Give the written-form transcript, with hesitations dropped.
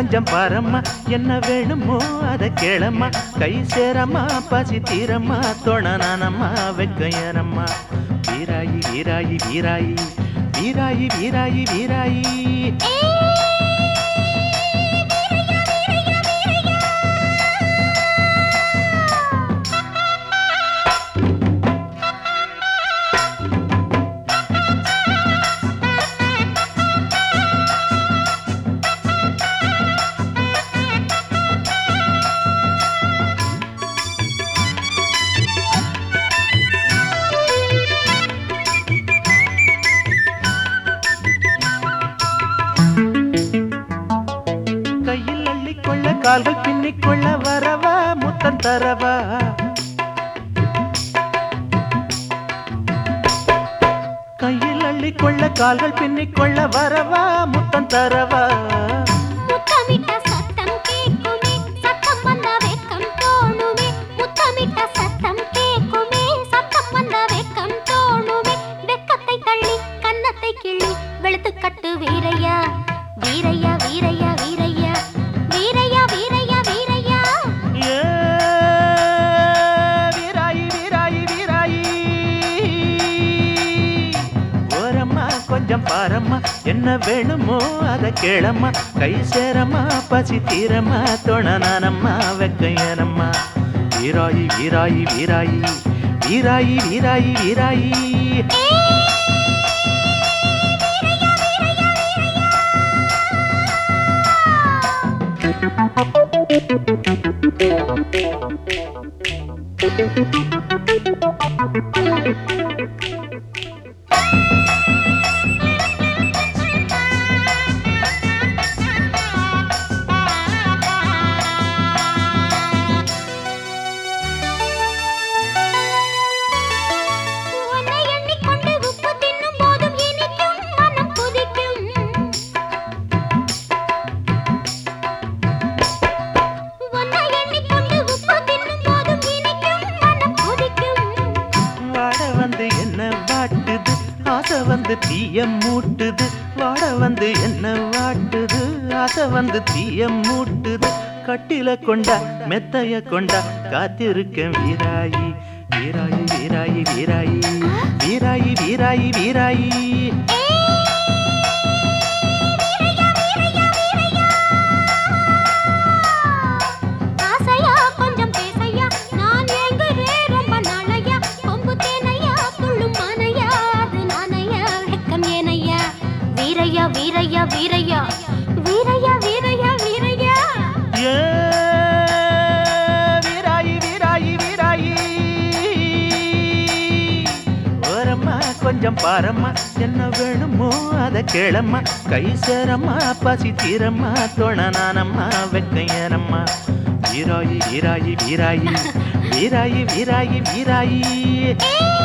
கொஞ்சம் பாரம்மா என்ன வேணுமோ அத கேளம்மா கை சேரம்மா பசி தீரம்மா தொணனானம்மா வெக்கையனம்மா வீராயி வீராயி வீராயி வீராயி வீராயி வீராயி கால்கள் பின்னிக்கொள்ள வரவா முத்தம் தரவா கையில் அள்ளிக்கொள்ள கால்கள் பின்னிக்கொள்ள வரவா முத்தம் தரவா முத்தமிட்ட சத்தம் கேக்குமே சத்தம் வந்த வெக்கம் தோணுமே முத்தமிட்ட சத்தம் கேக்குமே சத்தம் வந்த வெக்கம் தோணுமே வெக்கத்தை தள்ளி கன்னத்தை கிள்ளி வெளுத்து கட்டு வீரையா வீரையா வீரையா வீரையா வீரையா வீரையா வீரையா வீராயி வீராயி வீராயி ஓரம்மா கொஞ்சம் பாரம்மா என்ன வேணுமோ அத கேளம்மா கை சேரம்மா பசி தீரம்மா தொணனானம்மா வெக்கையனம்மா வீராயி வீராயி வீராயி வீராயி வீராயி வீராயி வந்து தீய மூட்டுது வாட வந்து என்ன வாட்டுது ஆசை வந்து தீய மூட்டுது கட்டில கொண்டா மெத்தைய கொண்டா காத்திருக்கேன் வீராயி வீராயி வீராயி வீராயி வீராயி வீராயி வீராயி வீரையா வீரையா வீரையா வீரையா வீரையா வீராயி வீராயி வீராயி ஓரம்மா கொஞ்சம் பாரம்மா என்ன வேணுமோ அத கேளம்மா கை சேரம்மா பசி தீரம்மா தொணனானம்மா வெக்கையனம்மா வீராயி வீராயி வீராயி வீராயி வீராயி வீராயி